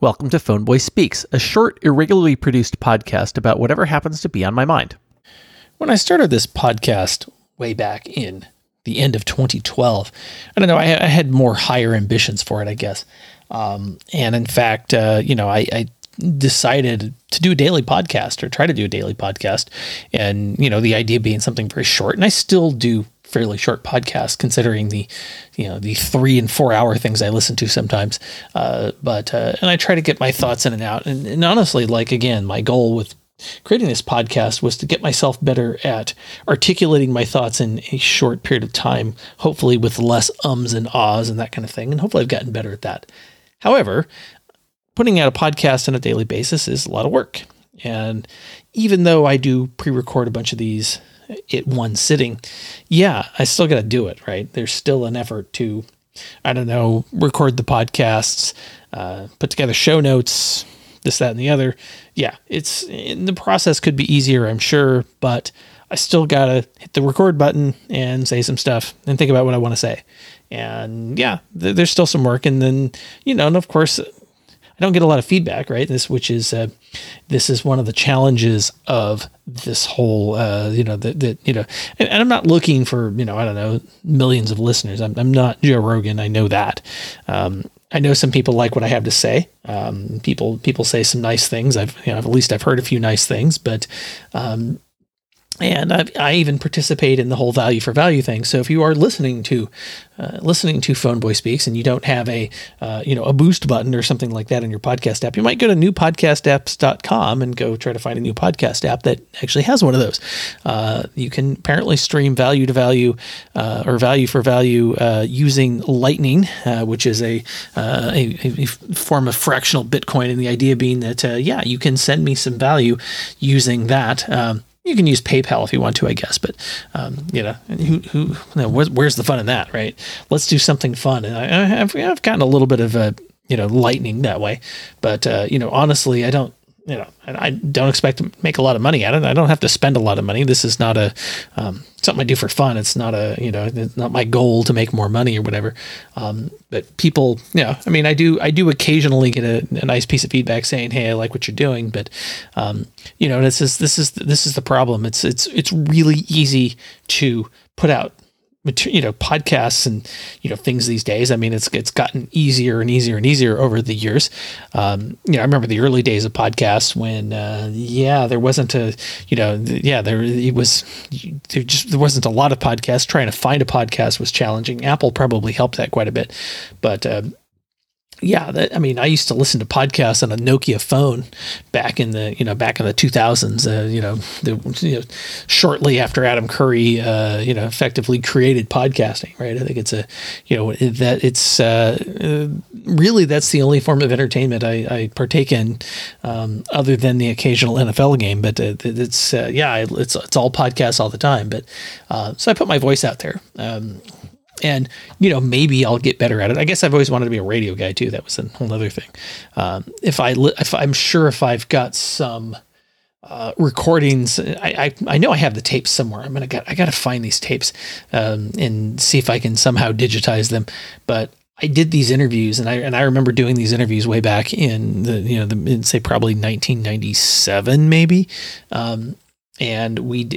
Welcome to Phoneboy Speaks, a short, irregularly produced podcast about whatever happens to be on my mind. When I started this podcast way back in the end of 2012, I don't know, I had more higher ambitions for it, I guess. And in fact, I decided to do a daily podcast or try to do a daily podcast. And, the idea being something very short. And I still do fairly short podcasts considering the 3 and 4 hour things I listen to sometimes. And I try to get my thoughts in and out. And honestly, again, my goal with creating this podcast was to get myself better at articulating my thoughts in a short period of time, hopefully with less ums and ahs and that kind of thing. And hopefully I've gotten better at that. However, putting out a podcast on a daily basis is a lot of work. And even though I do pre-record a bunch of these at one sitting, I still got to do it, right? There's still an effort to, record the podcasts, put together show notes, this, that, and the other. The process could be easier, I'm sure, but I still got to hit the record button and say some stuff and think about what I want to say. And there's still some work. And then, and of course, I don't get a lot of feedback, right? This is one of the challenges of this whole, and I'm not looking for, millions of listeners. I'm not Joe Rogan. I know that. I know some people like what I have to say. People say some nice things. I've heard a few nice things, but, and I even participate in the whole value for value thing. So if you are listening to Phoneboy Speaks and you don't have a boost button or something like that in your podcast app, you might go to newpodcastapps.com and go try to find a new podcast app that actually has one of those. You can apparently stream value to value or value for value using Lightning, which is a form of fractional Bitcoin. And the idea being that, you can send me some value using that. You can use PayPal if you want to, I guess, but where's the fun in that, right? Let's do something fun. And I've gotten a little bit of Lightning that way, but honestly, I don't expect to make a lot of money at it. I don't have to spend a lot of money. This is not something I do for fun. It's not it's not my goal to make more money or whatever. But people, I do occasionally get a nice piece of feedback saying, "Hey, I like what you're doing." But, this is the problem. It's really easy to put out podcasts and, things these days. I mean, it's gotten easier and easier and easier over the years. I remember the early days of podcasts when, there wasn't there wasn't a lot of podcasts. Trying to find a podcast was challenging. Apple probably helped that quite a bit, but, I used to listen to podcasts on a Nokia phone back in the 2000s, shortly after Adam Curry, effectively created podcasting, right? I think really that's the only form of entertainment I partake in, other than the occasional NFL game, but it's all podcasts all the time. But, so I put my voice out there, and, maybe I'll get better at it. I guess I've always wanted to be a radio guy too. That was a whole other thing. I'm sure if I've got some recordings, I know I have the tapes somewhere. I got to find these tapes and see if I can somehow digitize them. But I did these interviews, and I remember doing these interviews way back in say probably 1997 maybe. I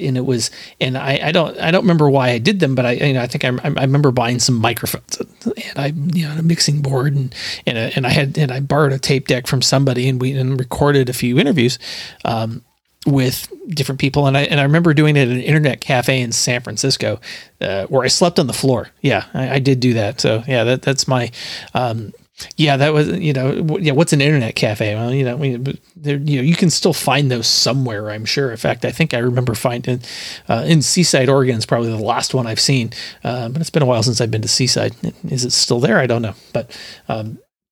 don't remember why I did them, but I think I remember buying some microphones and a mixing board and I borrowed a tape deck from somebody and we recorded a few interviews, with different people. And I remember doing it at an internet cafe in San Francisco, where I slept on the floor. Yeah, I did do that. So that's my, that was, what's an internet cafe? Well, you can still find those somewhere, I'm sure. In fact, I think I remember finding in Seaside, Oregon is probably the last one I've seen. But it's been a while since I've been to Seaside. Is it still there? I don't know. But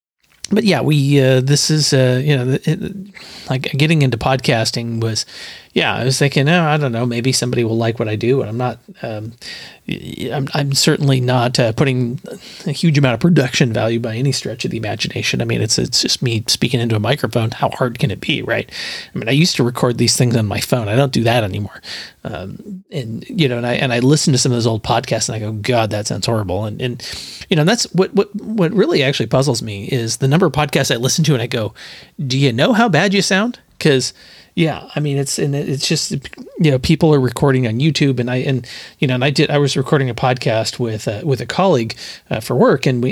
this is, like getting into podcasting was, yeah, I was thinking, oh, I don't know, maybe somebody will like what I do, and I'm not. I'm certainly not putting a huge amount of production value by any stretch of the imagination. I mean, it's just me speaking into a microphone. How hard can it be, right? I mean, I used to record these things on my phone. I don't do that anymore. And I listen to some of those old podcasts, and I go, God, that sounds horrible. And that's what really actually puzzles me is the number of podcasts I listen to, and I go, do you know how bad you sound? Because yeah, I mean, it's just, people are recording on YouTube, and I was recording a podcast with a colleague for work, and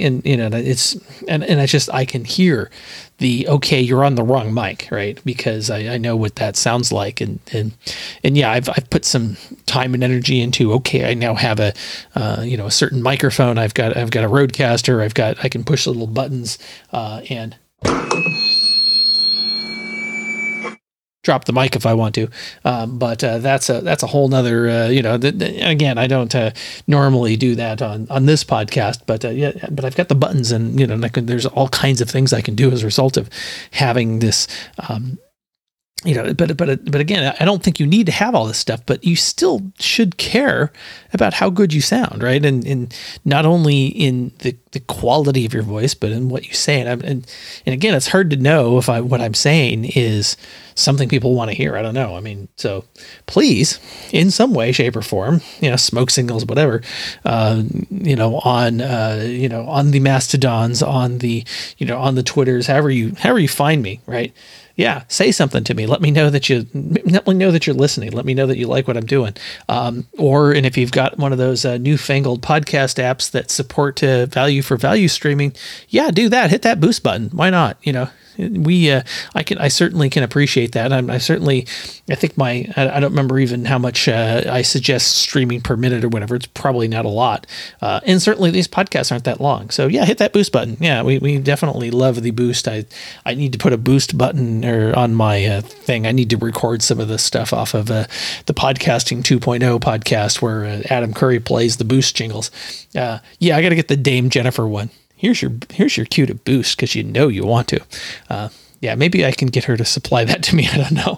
I can hear okay, you're on the wrong mic, right? Because I know what that sounds like, and yeah, I've put some time and energy into, okay, I now have a certain microphone. I've got a Rodecaster. I can push little buttons and drop the mic if I want to. But that's a whole nother, again, I don't normally do that on this podcast, but I've got the buttons, and, there's all kinds of things I can do as a result of having this, but again, I don't think you need to have all this stuff, but you still should care about how good you sound, right? And not only in the quality of your voice, but in what you say. And again, it's hard to know if what I'm saying is something people want to hear. I don't know. I mean, so please, in some way, shape, or form, smoke signals, whatever, on the Mastodons, on the Twitters, however you find me, right? Yeah, say something to me. Let me know that you're listening. Let me know that you like what I'm doing. And if you've got one of those newfangled podcast apps that support value for value streaming, yeah, do that. Hit that boost button. Why not? I certainly can appreciate that. I think I don't remember even how much I suggest streaming per minute or whatever. It's probably not a lot. And certainly these podcasts aren't that long. So yeah, hit that boost button. Yeah, we definitely love the boost. I need to put a boost button on my thing. I need to record some of this stuff off of the Podcasting 2.0 podcast where Adam Curry plays the boost jingles. I got to get the Dame Jennifer one. Here's your cue to boost because you want to. Maybe I can get her to supply that to me. I don't know.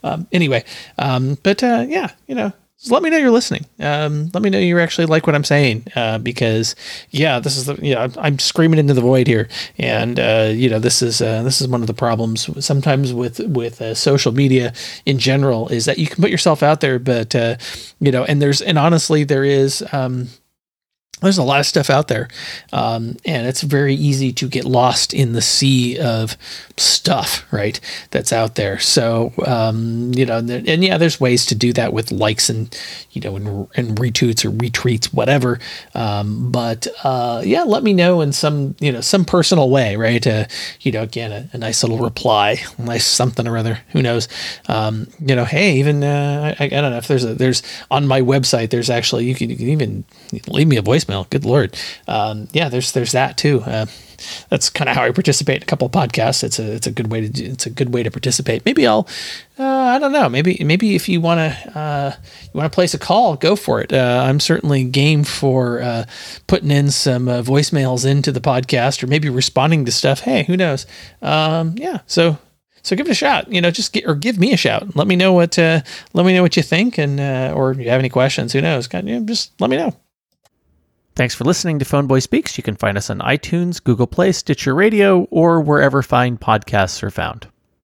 So let me know you're listening. Let me know you actually like what I'm saying, because I'm screaming into the void here, and this is one of the problems sometimes with social media in general, is that you can put yourself out there, but honestly there is. There's a lot of stuff out there, and it's very easy to get lost in the sea of stuff, right, that's out there. So, there's ways to do that with likes and retweets or retweets, whatever. Let me know in some personal way, right? Again, a nice little reply, a nice something or other, who knows? Hey, even, I don't know if there's on my website, there's actually, you can even leave me a voicemail. Good Lord. There's that too. That's kind of how I participate in a couple of podcasts. It's a good way to participate. Maybe I'll, I don't know. Maybe if you want to place a call, go for it. I'm certainly game for putting in some voicemails into the podcast, or maybe responding to stuff. Hey, who knows? So give it a shot. Give me a shout. Let me know what you think, and or if you have any questions. Who knows? Just let me know. Thanks for listening to Phone Boy Speaks. You can find us on iTunes, Google Play, Stitcher Radio, or wherever fine podcasts are found.